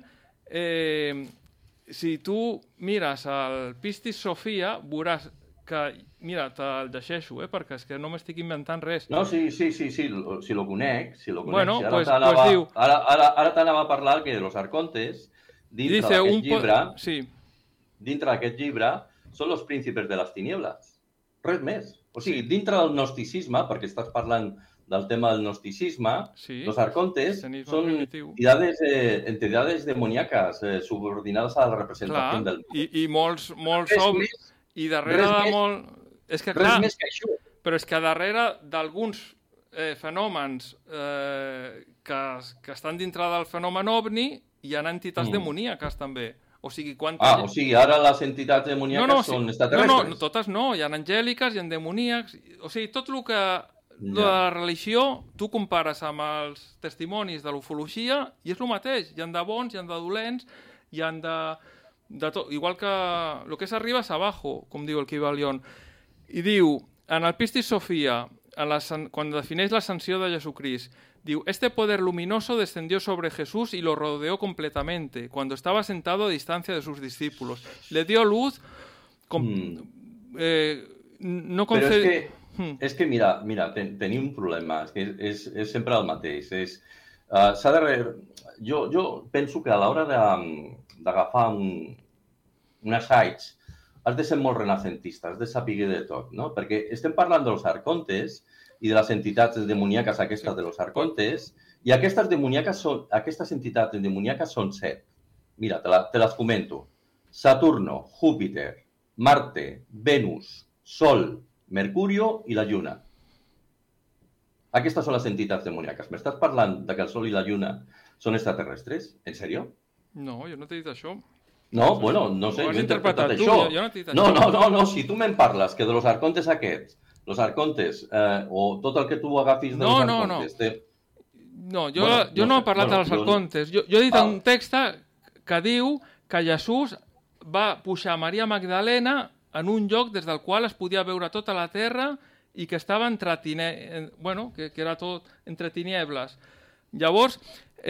si tu mires el Pistis Sofia, veuràs que, mira, te'l deixeixo, perquè és que no m'estic inventant res. No, sí, lo conec. Bueno, pues diu... Ara t'anava a parlar que los arcontes, dintre d'aquest llibre, són els príncipes de les tinieblas. Res més. O sigui, dintre del gnosticisme, perquè estàs parlant del tema del gnosticisme, los arcontes són entidades demoníacas subordinades a la representació del món. I molts homes... I darrere de molt... És que, clar, res més que això. Però és que darrere d'alguns fenòmens que estan dintre del fenomen ovni hi ha entitats demoníaques també. O sigui, o sigui, ara les entitats demoníaques són extraterrestres? No, totes no. Hi ha angèliques, hi ha demoníacs... O sigui, tot el que... La religió, tu compares amb els testimonis de l'ufologia i és el mateix. Hi ha de bons, hi ha de dolents, hi ha de tot. Igual que el que és arriba és abajo, com diu el Kybalion. I diu, en el Pistis Sofia, quan defineix l'ascensió de Jesucrist, diu, este poder luminoso descendió sobre Jesús y lo rodeó completamente, cuando estaba sentado a distancia de sus discípulos. Le dio luz... no concede... És que, mira, tenim un problema, és sempre el mateix. Jo penso que a l'hora d'agafar un assaig has de ser molt renacentista, has de saber de tot, no? Perquè estem parlant dels arcontes i de les entitats demoníaques aquestes de los arcontes, i aquestes entitats demoníaques són 7. Mira, te les comento. Saturno, Júpiter, Marte, Venus, Sol, Mercurio i la Lluna. Aquestes són les entitats demoníaques. M'estàs parlant que el Sol i la Lluna són extraterrestres? En sèrio? No, jo no t'he dit això. No, bueno, no sé, jo he interpretat això. Jo no t'he dit això. No, si tu me'n parles que de los arcontes aquests, los arcontes, o tot el que tu agafis de los arcontes... No, jo no he parlat dels arcontes. Jo he dit un text que diu que Jesús va pujar Maria Magdalena en un lloc des del qual es podia veure tota la terra i que estava que era tot entre tiniebles. Llavors,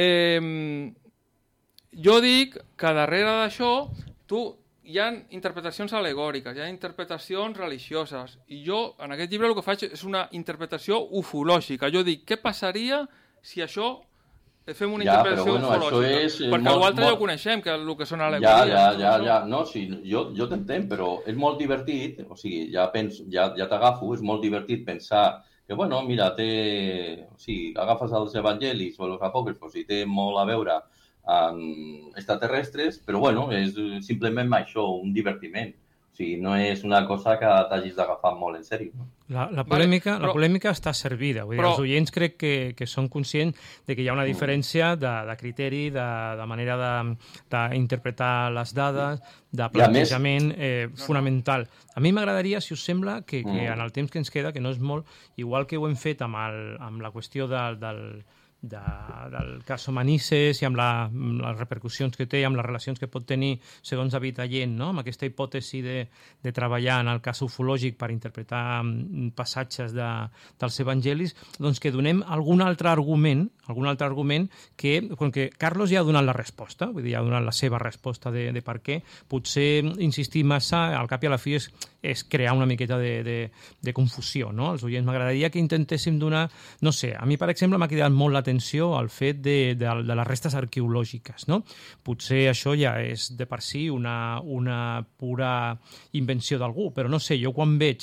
jo dic que darrere d'això hi ha interpretacions al·legòriques, hi ha interpretacions religioses, i jo en aquest llibre el que faig és una interpretació ufològica. Jo dic, què passaria si això... Fem una interpretació ufològica, perquè l'altre ja ho coneixem, que el que són al·legories. Ja, no, sí, jo t'entenc, però és molt divertit, o sigui, ja t'agafo, és molt divertit pensar que bueno, mira, agafes els evangelis o els apòcrifos i té molt a veure amb extraterrestres, però bueno, és simplement això, un divertiment. O sigui, no és una cosa que t'hagis d'agafar molt en sèrio. La polèmica està servida. Vull dir, els oients crec que són conscients de que hi ha una diferència de criteri, de manera d'interpretar les dades, de plantejament fonamental. A mi m'agradaria, si us sembla, que en el temps que ens queda, que no és molt, igual que ho hem fet amb la qüestió del cas Manises i amb les repercussions que té, amb les relacions que pot tenir segons David Allén, no? Amb aquesta hipòtesi de treballar en el cas ufològic per interpretar passatges dels evangelis, doncs que donem algun altre argument que, com que Carlos ja ha donat la resposta, vull dir, ja ha donat la seva resposta de per què, potser insistir massa, al cap i a la fi és crear una miqueta de confusió, no? Els oients, m'agradaria que intentéssim donar, no sé, a mi, per exemple, m'ha cridat molt l'atenció al fet de les restes arqueològiques, no? Potser això ja és de per si una pura invenció d'algú, però no sé, jo quan veig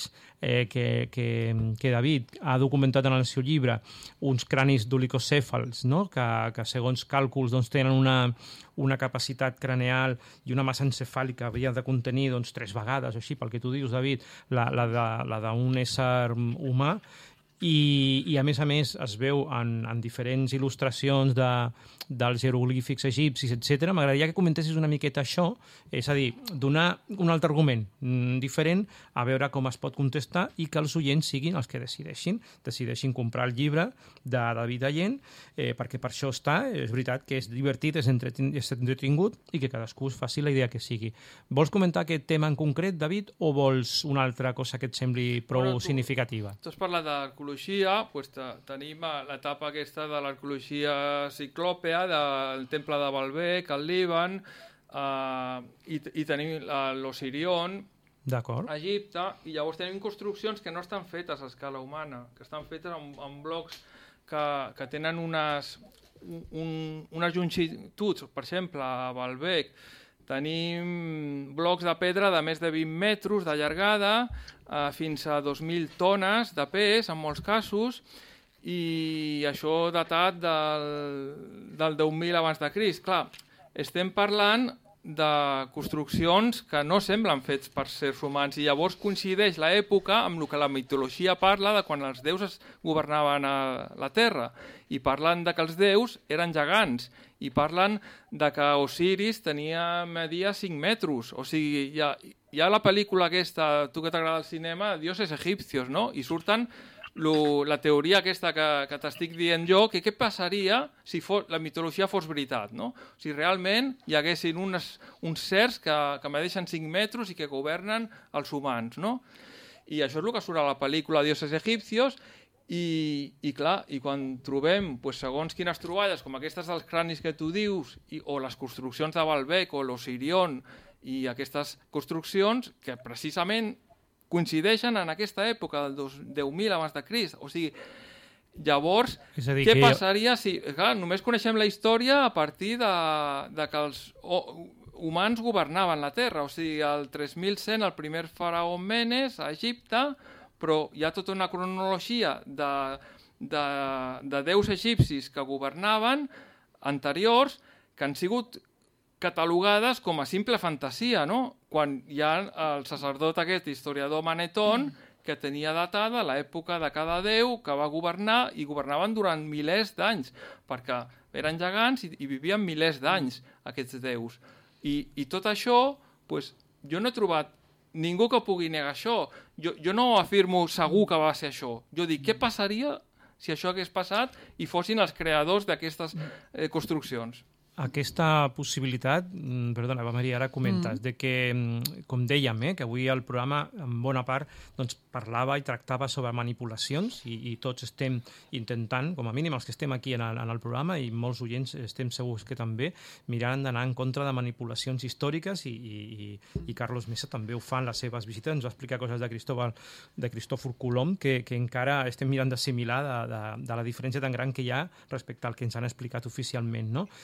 que David ha documentat en el seu llibre uns cranis dolicocèfals, no? que segons càlculs doncs, tenen una capacitat craneal i una massa encefàlica havia de contenir 3 vegades o així, pel que tu dius, David, la d'un ésser humà, i a més es veu en diferents il·lustracions dels jeroglífics egipcis, etc. M'agradaria que comentessis una miqueta això, és a dir, donar un altre argument diferent, a veure com es pot contestar i que els oients siguin els que decideixin comprar el llibre de David Allén, perquè per això està, és veritat que és divertit, és entretingut i que cadascú es faci la idea que sigui. Vols comentar aquest tema en concret, David, o vols una altra cosa que et sembli prou significativa? Tu has parlat d'arqueologia, doncs tenim l'etapa aquesta de l'arqueologia ciclòpea, del temple de Baalbek, al Líban, i tenim l'Osirion, a Egipte, i llavors tenim construccions que no estan fetes a escala humana, que estan fetes en blocs que tenen unes longituds. Per exemple, a Baalbek tenim blocs de pedra de més de 20 metres de llargada, fins a 2.000 tones de pes, en molts casos, i això datat del 10.000 abans de Crist. Clar, estem parlant de construccions que no semblen fets per sers humans, i llavors coincideix l'època amb el que la mitologia parla de quan els déus governaven la Terra, i parlen de que els déus eren gegants, i parlen de que Osiris media 5 metres. O sigui, hi ha la pel·lícula aquesta, tu que t'agrada el cinema, Dioses egipcios, no? I surten la teoria aquesta que t'estic dient jo, que què passaria si la mitologia fos veritat, no? Si realment hi haguessin uns sers que medeixen 5 metres i que governen els humans, no? I això és el que surt a la pel·lícula Dioses egipcios, i clar, i quan trobem segons quines troballes, com aquestes dels cranis que tu dius, o les construccions de Baalbek o l'Osirion, i aquestes construccions que precisament coincideixen en aquesta època del 10.000 abans de Crist. O sigui, llavors, què passaria si... Clar, només coneixem la història a partir de que els humans governaven la Terra. O sigui, el 3100, el primer faraó Menes a Egipte, però hi ha tota una cronologia de déus egipcis que governaven anteriors que han sigut catalogades com a simple fantasia, no? Quan hi ha el sacerdot aquest historiador Manetón, que tenia datada l'època de cada déu que va governar, i governaven durant milers d'anys, perquè eren gegants i vivien milers d'anys aquests déus. I tot això, jo no he trobat ningú que pugui negar això. Jo no afirmo segur que va ser això. Jo dic, què passaria si això hagués passat i fossin els creadors d'aquestes construccions? Aquesta possibilitat, perdona, Maria, ara comentes, de que, com dèiem, que avui el programa, en bona part, parlava i tractava sobre manipulacions, i tots estem intentant, com a mínim els que estem aquí en el programa, i molts oients estem segurs que també, mirant d'anar en contra de manipulacions històriques, i Carlos Mesa també ho fa en les seves visites, ens va explicar coses de Cristòfor Colom, que encara estem mirant d'assimilar de la diferència tan gran que hi ha respecte al que ens han explicat oficialment, no?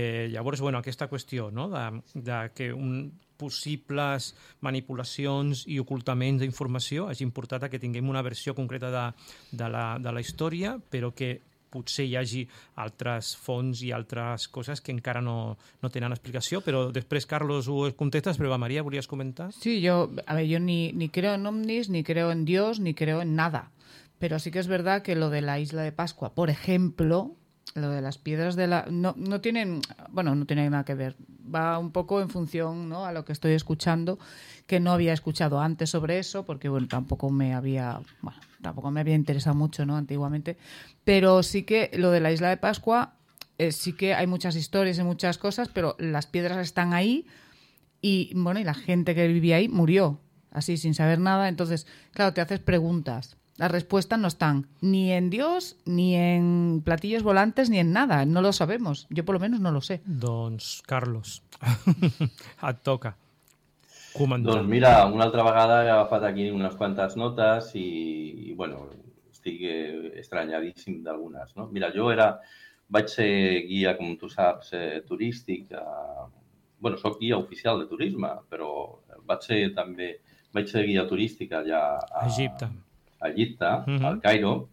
Llavors, bueno, aquesta qüestió, no?, de que possibles manipulacions i ocultaments d'informació hagin portat a que tinguem una versió concreta de la història, però que potser hi hagi altres fonts i altres coses que encara no tenen explicació, però després, Carlos, ho contestes, però María, ¿volías comentar? Sí, yo ni creo en ovnis, ni creo en Dios, ni creo en nada. Pero sí que es verdad que lo de la isla de Pascua, por ejemplo, lo de las piedras de la... no tienen nada que ver. Va un poco en función, ¿no?, a lo que estoy escuchando, que no había escuchado antes sobre eso, porque bueno, tampoco me había interesado mucho, ¿no?, antiguamente. Pero sí que lo de la isla de Pascua, sí que hay muchas historias y muchas cosas, pero las piedras están ahí y bueno, y la gente que vivía ahí murió, así, sin saber nada. Entonces, claro, te haces preguntas. Las respuestas no están ni en Dios, ni en platillos volantes, ni en nada. No lo sabemos. Yo por lo menos no lo sé. Doncs, Carlos, et toca comentar. Doncs mira, una altra vegada he agafat aquí unes quantes notes i bueno, estic estranyadíssim d'algunes, no? Mira, vaig ser guia, com tu saps, turístic. Bueno, soc guia oficial de turisme, però vaig ser guia turística allà a Egipte, al Cairo,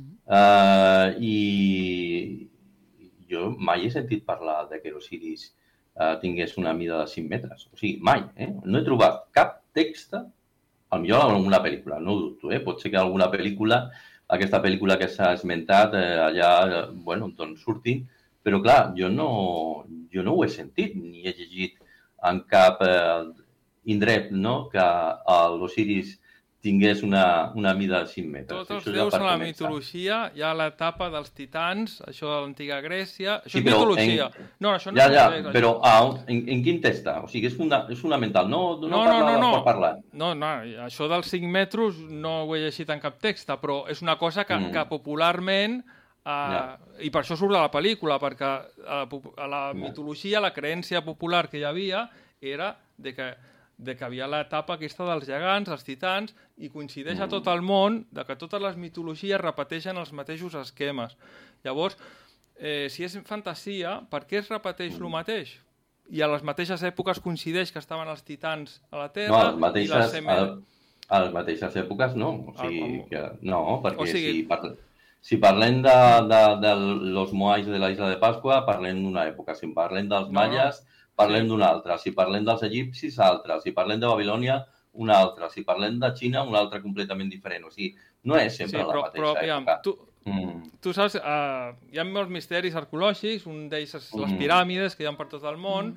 i jo mai he sentit parlar que Osiris tingués una mida de 5 metres. O sigui, mai. No he trobat cap text, potser en alguna pel·lícula, no ho dubto. Pot ser que alguna pel·lícula, aquesta pel·lícula que s'ha esmentat, allà, bueno, doncs surti, però clar, jo no ho he sentit, ni he llegit en cap indret, no?, que l'Osiris tingués una mida de 5 metres. Tots els déus a la mitologia, hi ha l'etapa dels titans, això de l'antiga Grècia... Això és mitologia. No, això no és... Però en quin text? O sigui, és fonamental, no per parlar. No, això dels 5 metres no ho he llegit en cap text, però és una cosa que popularment... I per això surt de la pel·lícula, perquè a la mitologia, la creença popular que hi havia era de que havia l'etapa aquesta dels gegants, els titans, i coincideix a tot el món de que totes les mitologies repeteixen els mateixos esquemes. Llavors, si és fantasia, per què es repeteix el mateix? I a les mateixes èpoques coincideix que estaven els titans a la Terra... A les mateixes èpoques no. O sigui, no, perquè si parlem de los moais de la isla de Pasqua, parlem d'una època. Si parlem dels maies... Parlem d'una altra. Si parlem dels egipcis, altra. Si parlem de Babilònia, una altra. Si parlem de Xina, una altra completament diferent. O sigui, no és sempre la mateixa època. Tu saps, hi ha molts misteris arqueològics, un d'ells és les piràmides que hi ha per tot el món.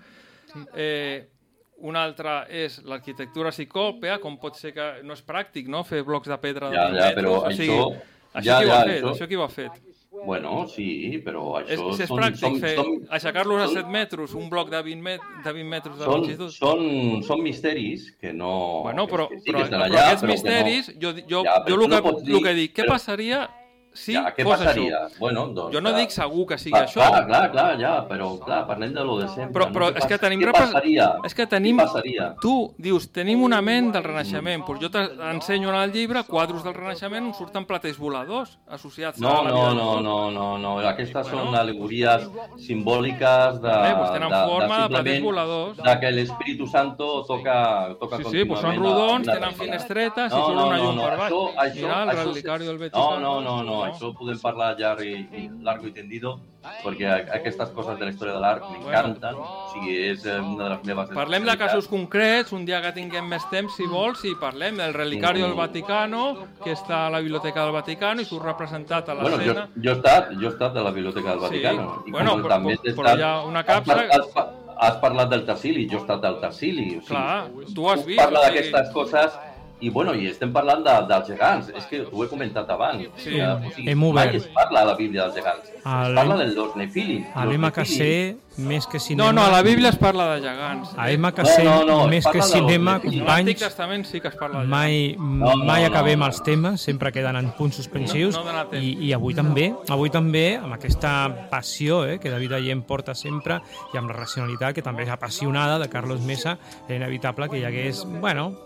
Un altre és l'arquitectura ciclòpea, com pot ser que no és pràctic, no?, fer blocs de pedra de 20 metres. Això qui ho ha fet? Bueno, sí, però això... És pràctic aixecar-los a 7 metres, un bloc de 20 metres de longitud. Són misteris que no... Bueno, però aquests misteris, jo el que dic, què passaria si fos això? Jo no dic segur que sigui això. Clar, però parlem de lo de sempre. Però és que tenim... Què passaria? És que tenim... Tu dius, tenim una ment del Renaixement. Jo t'ensenyo en el llibre quadros del Renaixement on surten platers voladors associats a la vida. No. Aquestes són al·legories simbòliques de simplement que l'Espíritu Santo toca continuament. Sí, són rodons, tenen finestretes i surt una llum per baix. Mira, el Relicari del Vaticano. No, això podem parlar largo y tendido, perquè aquestes coses de la història de l'art m'encanten, o sigui, és una de les meves... Parlem de casos concrets, un dia que tinguem més temps, si vols, i parlem del Relicari del Vaticano, que està a la Biblioteca del Vaticano i surt representat a l'escena. Jo he estat a la Biblioteca del Vaticano. Bueno, però hi ha una capsa... Has parlat del Tarsili, jo he estat al Tarsili. Clar, tu has vist... Parla d'aquestes coses... I estem parlant dels gegants. És que t'ho he comentat abans. Mai es parla a la Bíblia dels gegants. Es parla dels Nefilim. A l'MKC, més que cinema... No, a la Bíblia es parla de gegants. A MKC, més que cinema, companys... A l'Antic Testament sí que es parla de gegants. Mai acabem els temes, sempre queden en punts suspensius. I avui també, amb aquesta passió que David Allén porta sempre, i amb la racionalitat, que també és apassionada, de Carlos Mesa, era inevitable que hi hagués,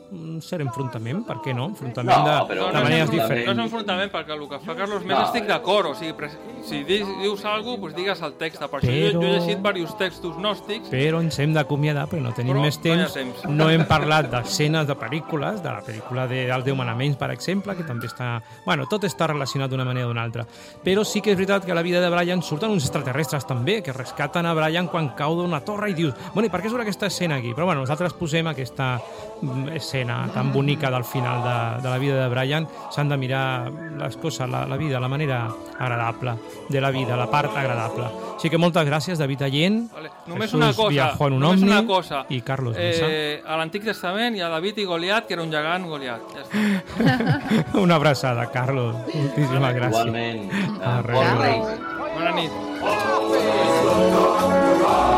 un cert enfrontament, per què no? Enfrontament de maneres diferents. No és enfrontament, perquè el que fa Carlos Més estic d'acord, o sigui, si dius alguna cosa, digues el text. Per això jo he llegit diversos textos gnòstics. Però ens hem d'acomiadar, perquè no tenim més temps. No hem parlat d'escenes de pel·lícules, de la pel·lícula dels 10 manaments, per exemple, que també està... Bueno, tot està relacionat d'una manera o d'una altra. Però sí que és veritat que a la vida de Brian surten uns extraterrestres també, que rescaten a Brian quan cau d'una torre i dius, bueno, i per què surt aquesta escena aquí? Però bueno, nosaltres posem aquesta escena tan bonica del final de la vida de Brian. S'han de mirar les coses, la vida, la manera agradable de la vida, la part agradable. Així que moltes gràcies, David Allén, només una cosa, i Carlos Mesa. A l'Antic Testament hi ha David i Goliat, que era un gegant Goliat. Ja està. Una abraçada, Carlos. Moltíssimes gràcies. Igualment. Bona nit.